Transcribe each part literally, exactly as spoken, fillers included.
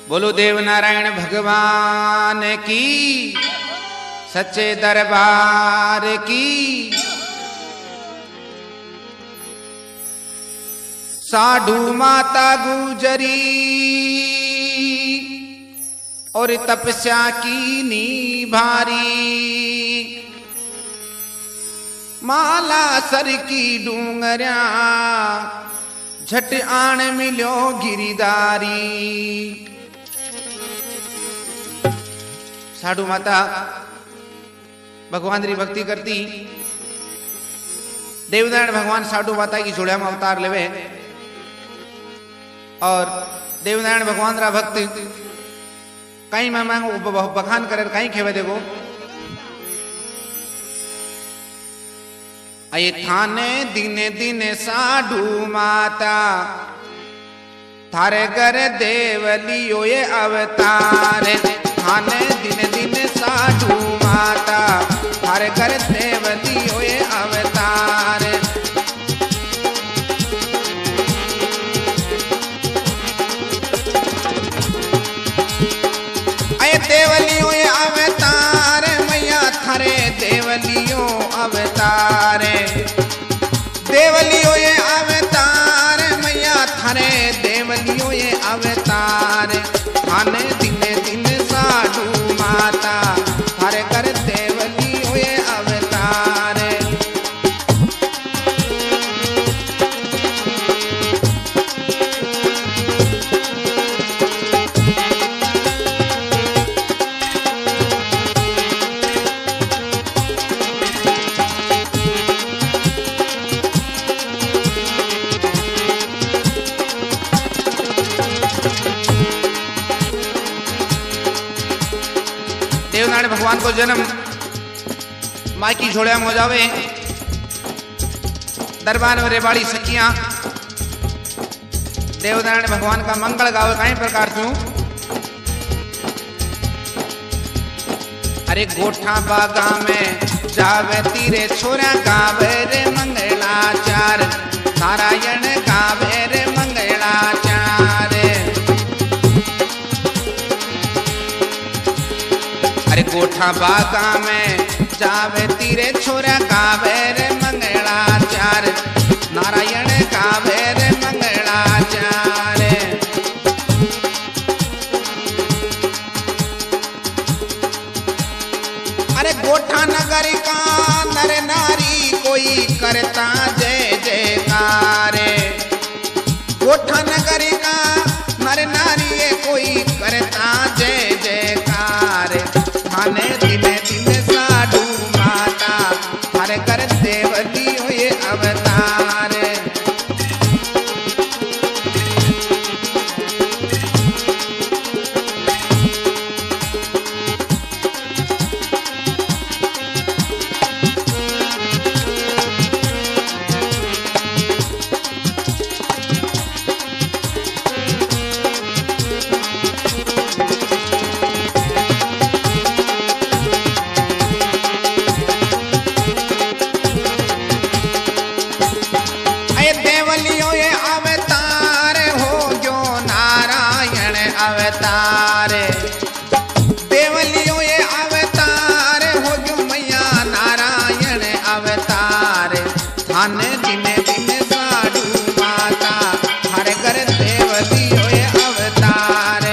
बोलो देव नारायण भगवान की, सच्चे दरबार की। साधु माता गुजरी और तपस्या की नी भारी, माला सर की डूंगरिया झट आण मिलो गिरिदारी। साधु माता भगवान री भक्ति करती, देवनारायण भगवान साधु माता की जोड़िया में अवतार लेवे और देवनारायण भगवान रा भक्त कहीं मैं मांगो बखान करे कहीं खेवे देखो। अये थाने दिने दिने साधु माता, थारे घर देवलियो ये अवतार। थाने दिने दिने साधु माता, थारे घर देवलियो ये अवतार। अये देवलियो ये अवतार, मैया थारे देवलियो अवतार। देवलियो ये अवतार, मैया थारे देवलियो ये अवतार। थाने दिने दिने साधु माता, थारे कर देवलियो ये अवतार। देवनारायण भगवान को जन्म माँ की झोड़िया में हो जावे। दरबार में रेवाड़ी सखियां देवनारायण भगवान का मंगल गावे कई प्रकार से। अरे गोठा बागा में जावे तीरे छोरा गावे रे मंगलाचार। नारायण गावे रे मंगलाचार। अरे गोठा बागा में जावे तीरे छोरा गावे रे मंगलाचार। नारायण गावे रे मंगलाचार। अरे गोठा नगर का नर नारी कोई करता जय जयकार। गोठा नगर का नर नारी कोई करता जय जयकार। थाने दिने दिने साधु माता, थारे कर देवलियो ये अवतार। अवतार देवलियो ये अवतार हो जो मैया नारायण अवतार। थाने दिने दिने साधु माता, हर घर देवलियो ये अवतार।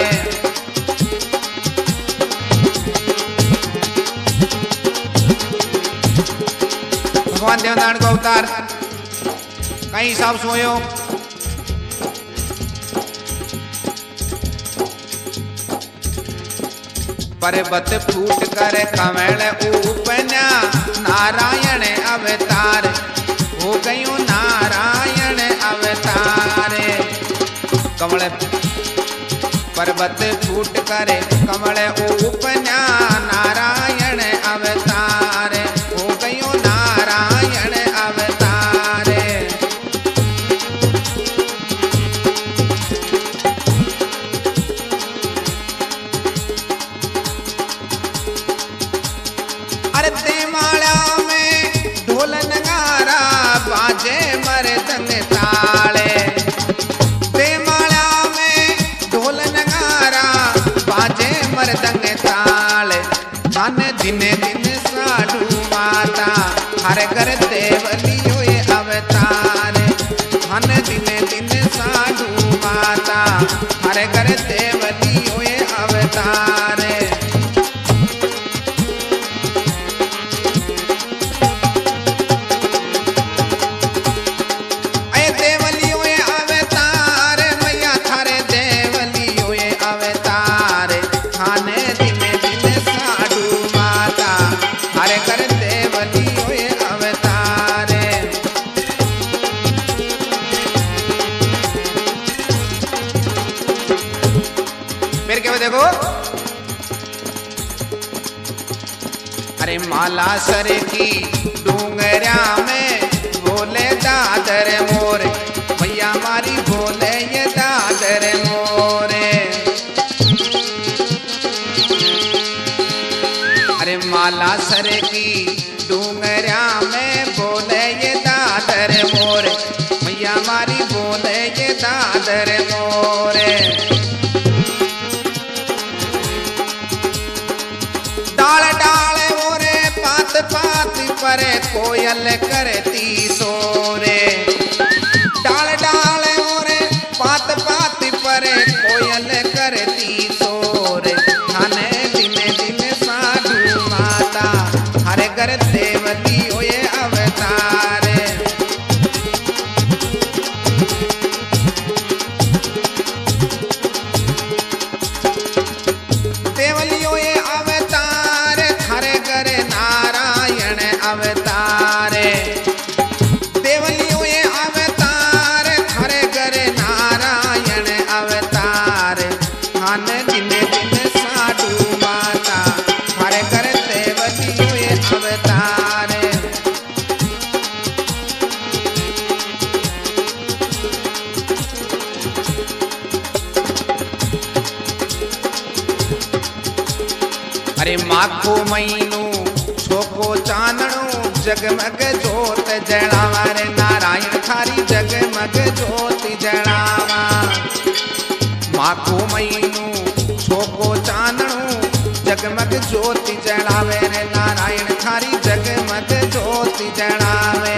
भगवान देवनारायण को अवतार कई हिसाब से होयो। पर्वत फूट कर कमल उपन्या, नारायण अवतार हो गयो नारायण अवतार। कमल पर्वत फूट कर कमल उपन्या, नारायण अवतार हो गयो नारायण अवतार। अरे देमाला में ढोल नगारा बाजे मर्दंग ताले। देमाला में ढोल नगारा दिने दिन साधु माता हर घर देवलियो ये अवतार धन दिने दिन साधु माता हर घर देवलियो ये अवतार अय देवलियो ये अवतार मैया थारे देवलियो ये अवतार थाने दिने दिन साधु माता हर घर देवलियो ये अवतार फिर क्या देखो अरे माला सर की डूंगरा में बोले दादर मोर भैया मारी बोले ये दादर मोरे अरे माला सर की डूंगरा में बोले ये दादर मोर भैया मारी बोले ये दादर मोरे डाल डाल मोरे पात पात पर कोयल करती सोरे डाल डाल मोरे पात पात पर कोयल करती सोरे थाने दिने दिन साधु माता हर घर देवती होए अवतार देवलियो ये अवतार थारे घर नारायण अवतार देवलियो ये अवतार थारे घर नारायण अवतार थान दिने दिन साधु माता थारे घर देवलियो ये अवतार अरे माखो महीनू छोको चानणो जगमग जोत जड़ावा रे नारायण थारी जगमग जोत जड़ावा माखो महीनू छोको चानणो जगमग जोत जड़ावे रे नारायण थारी जगमग जोत जड़ावे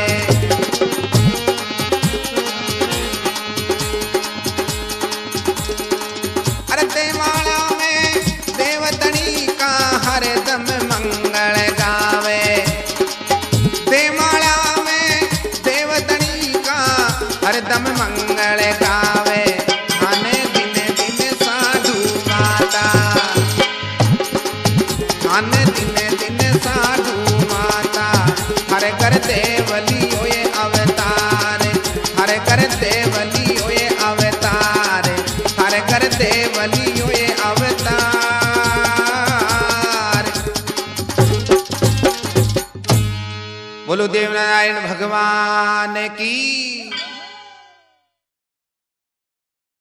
अरे देवाला में देवतनी का हरदम मंगल गावे देवाला में देवतनी का हरदम मंगल गावे थाने दिने दिन साधु माता थाने दिने दिन साधु माता हर घर देवलियो ये अवतार हर घर देवलियो ये अवतार हर घर देवलियो ये अवतार बोलो देवनारायण भगवान की।